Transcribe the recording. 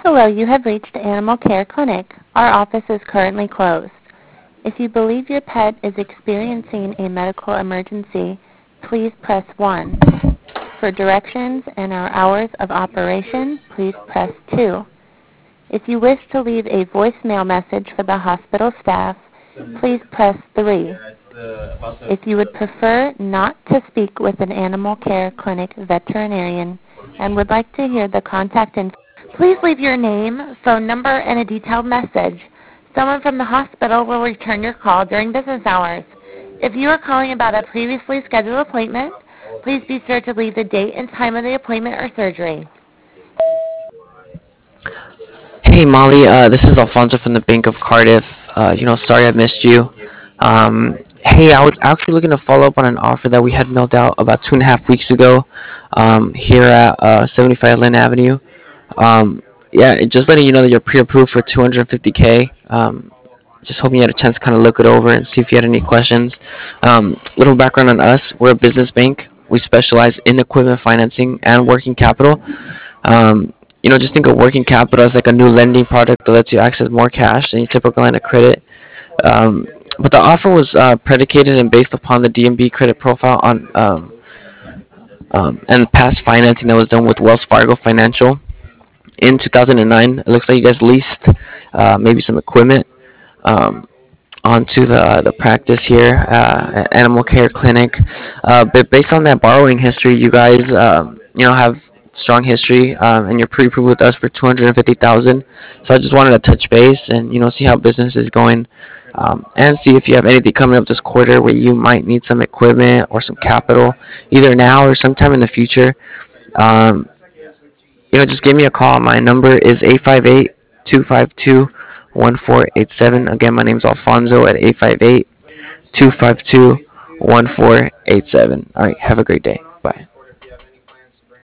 Hello, you have reached Animal Care Clinic. Our office is currently closed. If you believe your pet is experiencing a medical emergency, please press 1. For directions and our hours of operation, please press 2. If you wish to leave a voicemail message for the hospital staff, please press 3. If you would prefer not to speak with an Animal Care Clinic veterinarian and would like to hear the contact info, please leave your name, phone number, and a detailed message. Someone from the hospital will return your call during business hours. If you are calling about a previously scheduled appointment, please be sure to leave the date and time of the appointment or surgery. Hey Molly, this is Alfonso from the Bank of Cardiff. Sorry I missed you. Hey, I was actually looking to follow up on an offer that we had mailed out about 2.5 weeks ago, here at 75 Lynn Avenue. Just letting you know that you're pre-approved for 250K. Just hoping you had a chance to kind of look it over and see if you had any questions. Little background on us: we're a business bank. We specialize in equipment financing and working capital. Just think of working capital as like a new lending product that lets you access more cash than your typical line of credit. But the offer was predicated and based upon the DMB credit profile on and past financing that was done with Wells Fargo Financial in 2009. It looks like you guys leased maybe some equipment um, onto the practice here at Animal Care Clinic. But based on that borrowing history, you guys have strong history, and you're pre-approved with us for 250,000. So I just wanted to touch base and see how business is going, and see if you have anything coming up this quarter where you might need some equipment or some capital, either now or sometime in the future. Um, just give me a call. My number is 858-252-1487. Again, my name's Alfonso at 858-252-1487. All right, have a great day. Bye.